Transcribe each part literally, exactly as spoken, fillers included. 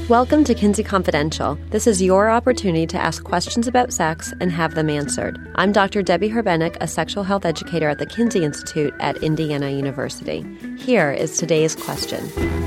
Welcome to Kinsey Confidential. This is your opportunity to ask questions about sex and have them answered. I'm Doctor Debbie Herbenek, a sexual health educator at the Kinsey Institute at Indiana University. Here is today's question.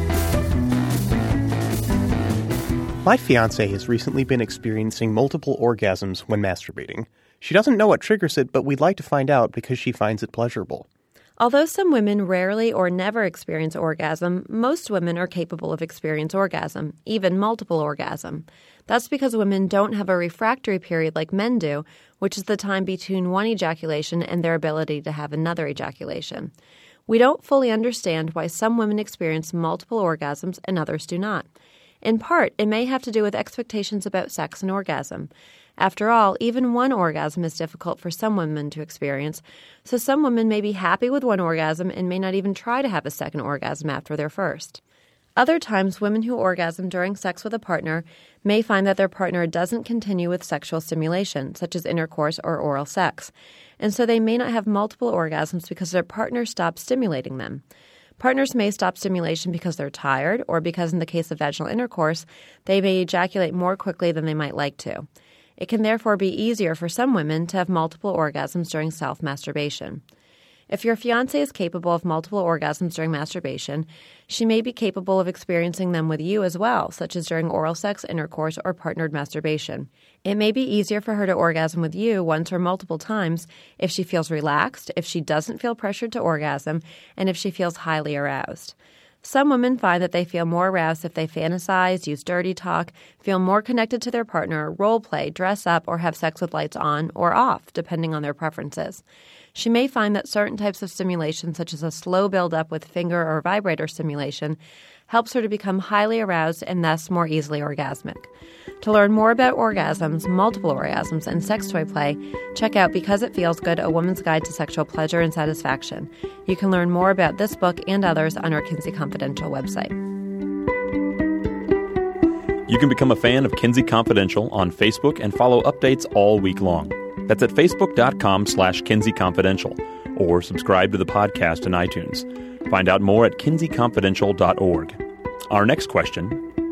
My fiancée has recently been experiencing multiple orgasms when masturbating. She doesn't know what triggers it, but we'd like to find out because she finds it pleasurable. Although some women rarely or never experience orgasm, most women are capable of experiencing orgasm, even multiple orgasm. That's because women don't have a refractory period like men do, which is the time between one ejaculation and their ability to have another ejaculation. We don't fully understand why some women experience multiple orgasms and others do not. In part, it may have to do with expectations about sex and orgasm. After all, even one orgasm is difficult for some women to experience, so some women may be happy with one orgasm and may not even try to have a second orgasm after their first. Other times, women who orgasm during sex with a partner may find that their partner doesn't continue with sexual stimulation, such as intercourse or oral sex, and so they may not have multiple orgasms because their partner stops stimulating them. Partners may stop stimulation because they're tired or because, in the case of vaginal intercourse, they may ejaculate more quickly than they might like to. It can therefore be easier for some women to have multiple orgasms during self-masturbation. If your fiancé is capable of multiple orgasms during masturbation, she may be capable of experiencing them with you as well, such as during oral sex, intercourse, or partnered masturbation. It may be easier for her to orgasm with you once or multiple times if she feels relaxed, if she doesn't feel pressured to orgasm, and if she feels highly aroused. Some women find that they feel more aroused if they fantasize, use dirty talk, feel more connected to their partner, role play, dress up, or have sex with lights on or off, depending on their preferences. She may find that certain types of stimulation, such as a slow build-up with finger or vibrator stimulation, helps her to become highly aroused and thus more easily orgasmic. To learn more about orgasms, multiple orgasms, and sex toy play, check out Because It Feels Good, A Woman's Guide to Sexual Pleasure and Satisfaction. You can learn more about this book and others on our Kinsey Confidential website. You can become a fan of Kinsey Confidential on Facebook and follow updates all week long. That's at facebook.com slash Kinsey Confidential, or subscribe to the podcast in iTunes. Find out more at kinsey confidential dot org. Our next question.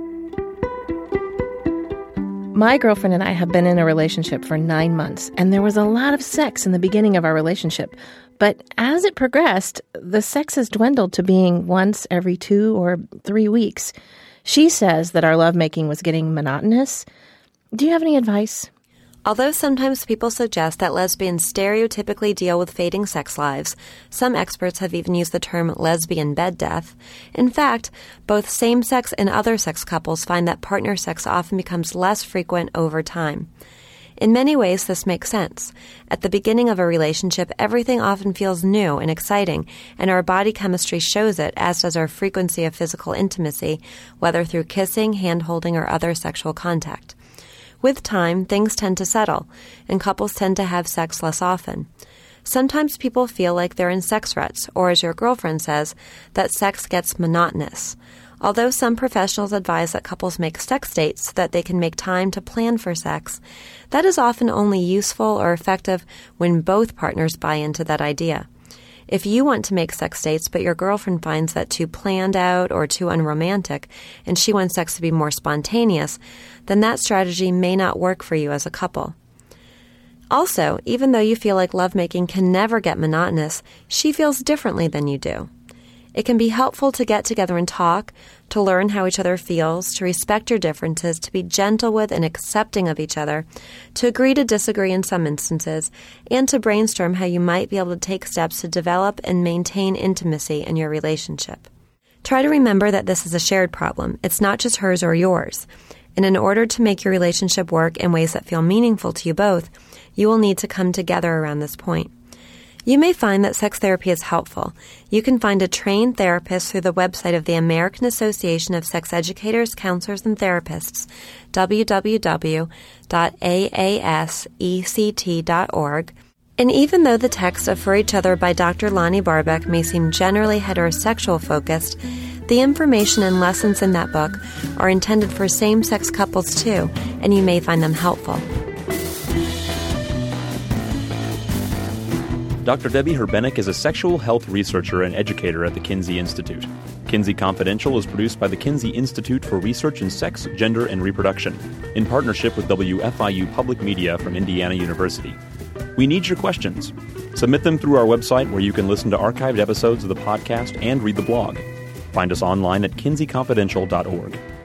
My girlfriend and I have been in a relationship for nine months, and there was a lot of sex in the beginning of our relationship. But as it progressed, the sex has dwindled to being once every two or three weeks. She says that our lovemaking was getting monotonous. Do you have any advice? Although sometimes people suggest that lesbians stereotypically deal with fading sex lives, some experts have even used the term lesbian bed death. In fact, both same-sex and other sex couples find that partner sex often becomes less frequent over time. In many ways, this makes sense. At the beginning of a relationship, everything often feels new and exciting, and our body chemistry shows it, as does our frequency of physical intimacy, whether through kissing, hand-holding, or other sexual contact. With time, things tend to settle, and couples tend to have sex less often. Sometimes people feel like they're in sex ruts, or as your girlfriend says, that sex gets monotonous. Although some professionals advise that couples make sex dates so that they can make time to plan for sex, that is often only useful or effective when both partners buy into that idea. If you want to make sex dates, but your girlfriend finds that too planned out or too unromantic, and she wants sex to be more spontaneous, then that strategy may not work for you as a couple. Also, even though you feel like lovemaking can never get monotonous, she feels differently than you do. It can be helpful to get together and talk, to learn how each other feels, to respect your differences, to be gentle with and accepting of each other, to agree to disagree in some instances, and to brainstorm how you might be able to take steps to develop and maintain intimacy in your relationship. Try to remember that this is a shared problem. It's not just hers or yours. And in order to make your relationship work in ways that feel meaningful to you both, you will need to come together around this point. You may find that sex therapy is helpful. You can find a trained therapist through the website of the American Association of Sex Educators, Counselors, and Therapists, w w w dot a a s e c t dot org. And even though the text of For Each Other by Doctor Lonnie Barbeck may seem generally heterosexual focused, the information and lessons in that book are intended for same-sex couples too, and you may find them helpful. Doctor Debbie Herbenek is a sexual health researcher and educator at the Kinsey Institute. Kinsey Confidential is produced by the Kinsey Institute for Research in Sex, Gender, and Reproduction, in partnership with W F I U Public Media from Indiana University. We need your questions. Submit them through our website, where you can listen to archived episodes of the podcast and read the blog. Find us online at kinsey confidential dot org.